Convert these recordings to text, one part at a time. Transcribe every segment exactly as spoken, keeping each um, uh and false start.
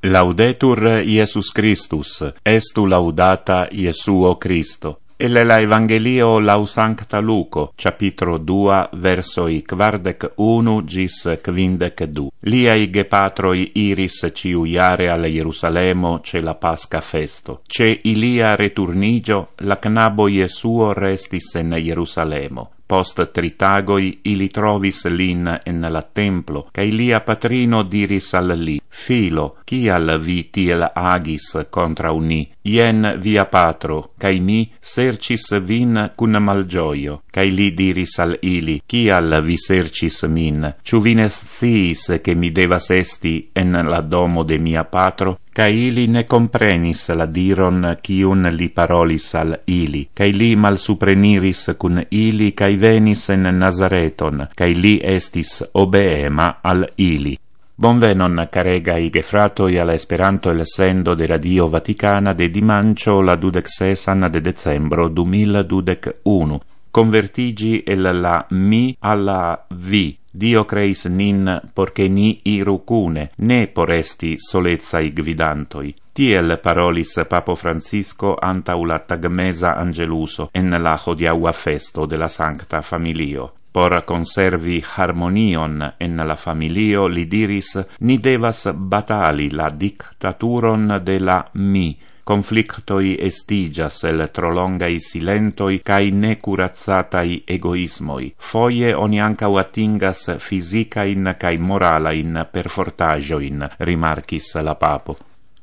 Laudetur Iesus Christus, estu laudata Iesuo Christo. El la Evangelio lau Sancta Luco, capitro dua, versoi quardec unu gis quindec du. Liai gepatroi iris ciuiare al Jerusalemo ce la Pasca festo. Ce ilia returnigio, la knabo Iesuo restis en Jerusalemo. Post tritagoi ili trovis lin en la templo, cae lia patrino diris al li: Filo, cial vi tiel agis contra ni? Ien via patro, cae mi sercis vin cun malgioio. Cae li diris al ili: Cial vi sercis min? Ciu vi ne sciis che mi devas esti en la domo de mia patro? Cae ili ne comprenis la diron cium li parolis al ili, cae li malsupreniris cun ili, cae venis en Nazareton, cae li estis obeema al ili. Bonvenon, caregai gefratoi, alla Esperanto el sendo de Radio Vaticana de dimancio la dudecsesan de decembro du mil dudec unu. Convertigi el la mi alla vi. Dio creis nin porche ni iru cune, ne por esti solezai gvidantoi. Tiel parolis Papo Francisco antau la tagmesa angeluso en la hodiaua festo de la Sancta Familio. Por conservi harmonion en la familio, li diris, ni devas batali la dictaturon de la mi. Conflictoi estigas el trolongai silentoi cae necurazzatai egoismoi. Foie oni ancau atingas fisicain cae moralain perfortagioin, rimarcis la papo.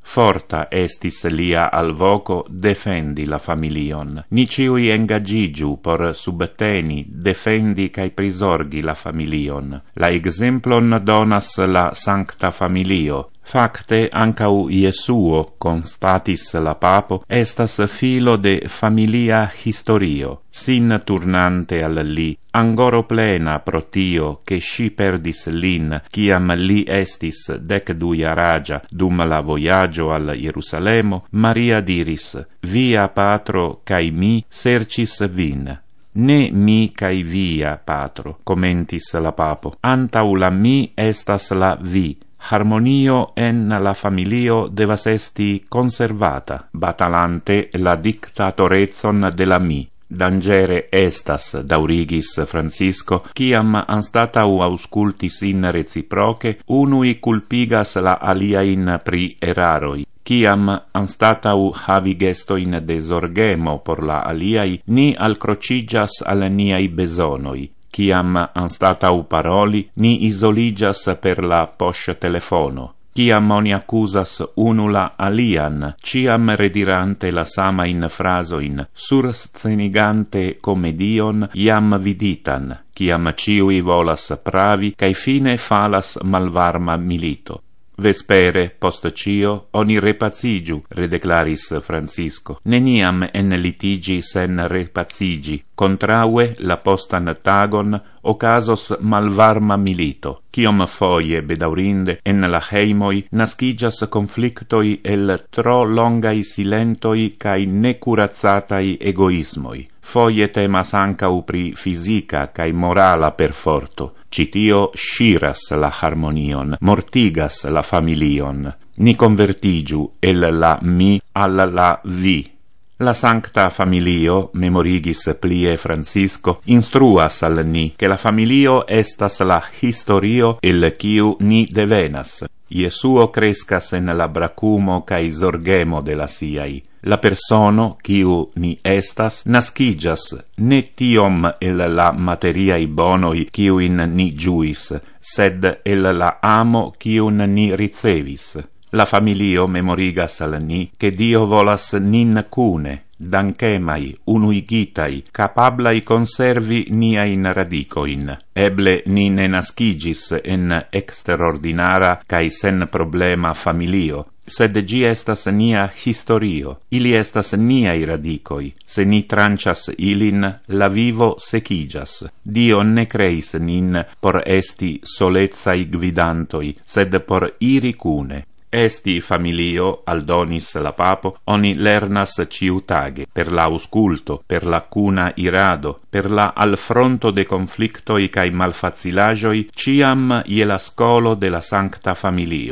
Forta estis lia alvoco defendi la familion. Ni ciui engagigiu por subteni, defendi cae prisorgi la familion. La exemplon donas la Sancta Familio. Facte, ancau Iesuo, constatis la papo, estas filo de familia historio, sin turnante al li, angoro plena pro tio che si perdis lin, ciam li estis dec duiaragia dum la voyagio al Jerusalemo, Maria diris: Via patro cae mi sercis vin. Ne mi cae via patro, commentis la papo, antau la mi estas la vi. Harmonio en la familio devas esti conservata, batalante la dictatorezon de la mi. Dangere estas, daurigis Francisco, ciam anstatau auscultis in reciproce, unui culpigas la aliain pri eraroi. Ciam anstatau havi gestoin de zorgemo por la aliai, ni alcrocigas al niai besonoi. Ciam anstatau paroli, ni isoligas per la posh telefono. Ciam oni accusas unula alian, ciam redirante la samain frasoin, surscenigante comedion iam viditan, ciam ciui volas pravi, cae fine falas malvarma milito. Vespere, post cio, oni repacigiu, redeclaris Francisco. Neniam en litigi sen repacigi, contraue la postan tagon ocasos malvarma milito. Ciom foie, bedaurinde, en la heimoi nascigas conflictoi el tro longai silentoi cae necurazzatai egoismoi. Foie temas ancau pri fisica cae morala perforto. Citio sciras la harmonion, mortigas la familion. Ni convertigiu el la mi alla la vi. La Sancta Familio, memorigis plie Francisco, instruas al ni, che la familio estas la historio el quiu ni devenas. Iesuo crescas en la bracumo cae zorgemo de la siai. La persono, quiu ni estas, nascigas ne tiom el la materiai bonoi quiuin ni giuis, sed el la amo quiun ni ricevis. La familio memorigas al ni che Dio volas nin cune, dankemai, unuigitai, capablai conservi niain radicoin. Eble ni ne nascigis en extraordinara cae sen problema familio, sed gi estas nia historio, ili estas niai radicoi. Se ni trancias ilin, la vivo secigas. Dio ne creis nin por esti solezai gvidantoi, sed por iri cune. Esti familio, aldonis la papo, oni lernas ciutage, per la ausculto, per la cuna irado, per la alfronto de conflictoi cae malfacilagioi, ciam ie la scolo de la Sancta Familio.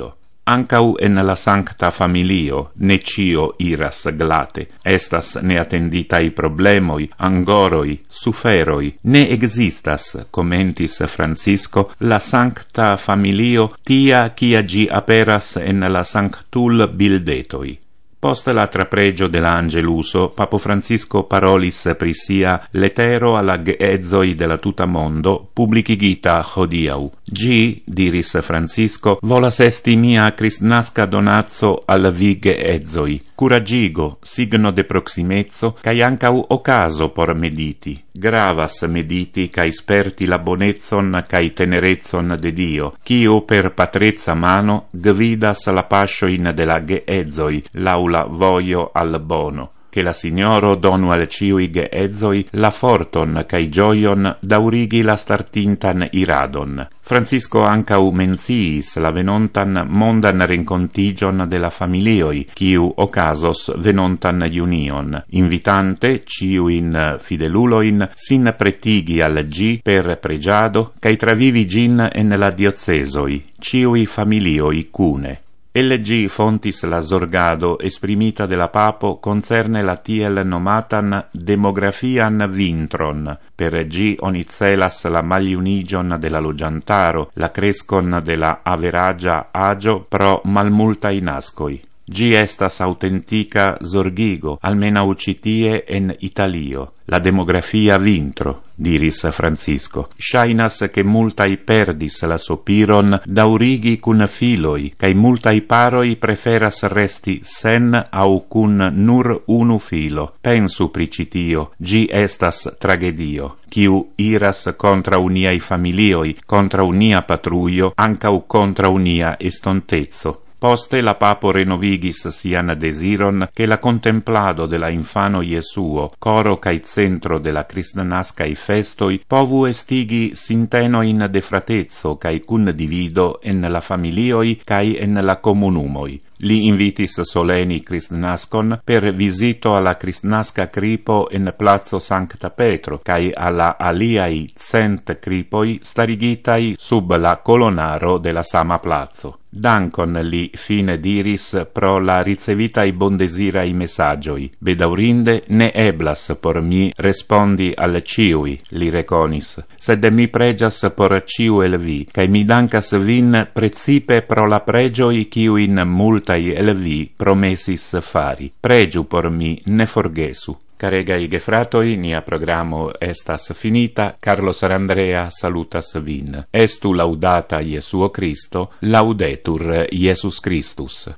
Ancau en la sancta familio ne cio iras glate, estas neattenditai problemoi, angoroi, suferoi, ne existas, commentis Francisco, la sancta familio tia cia gi aperas en la sanctul bildetoi. Post la trapregio de l'Angeluso, Papo Francisco parolis pri sia letero alla geedzoi de la tuta mondo, publicigita hodiau. Gi, diris Francisco, volas esti mia cristnasca donazzo al vi geedzoi, curagigo, signo de proximezzo, cae ancau ocaso por mediti. Gravas mediti cae sperti la bonezzon cae tenerezzon de Dio, cio per patrezza mano gvidas la pascioin de la geedzoi, laula voio al bono. Che la Signoro donu al ciui geedzoi la forton cae gioion daurigi la startintan iradon. Francisco ancau menciis la venontan mondan rencontigion de la familioi, quiu ocasos venontan junion, invitante ciuin fideluloin sin pretigi al gi per pregiado, cae travivi gin en la diocesoi, ciui familioi cune. L G fontis la zorgado esprimita de la papo concerne la tiel nomatan demografian vintron. Per G oni celas la maliunigion de la logiantaro, la crescon de la averagia agio pro malmultai nascoi. Gi estas autentica zorgigo, almena ucitie en Italio. La demografia vintro, diris Francisco. Shainas che multai perdis la sopiron daurigi cun filoi, cae multai paroi preferas resti sen au cun nur unu filo. Pensu pricitio, gi estas tragedio, quiu iras contra uniai familioi, contra unia patruio, ancau contra unia estontezzo. Poste la papo renovigis sian desiron che la contemplado de la infano Iesuo, coro cae centro de la cristnascae festoi, povu estigi sintenoin de fratezzo cae cun divido en la familioi cae en la comunumoi. Li invitis soleni cristnascon per visito alla cristnasca cripo en Plazo Sancta Petro, cae alla aliai cent cripoi starigitai sub la colonaro de la sama plazo. Dankon li fine diris pro la ricevitai bondesirai messagioi. Bedaurinde ne eblas por mi respondi al ciui, li reconis, sed mi pregias por ciu el vi, cae mi dankas vin precipe pro la pregioi ciuin multai el vi promesis fari. Pregiu por mi, ne forgesu. Caregai gefratoi, nia programo estas finita. Carlos Arandrea salutas vin. Estu laudata Iesuo Christo, laudetur Iesus Christus.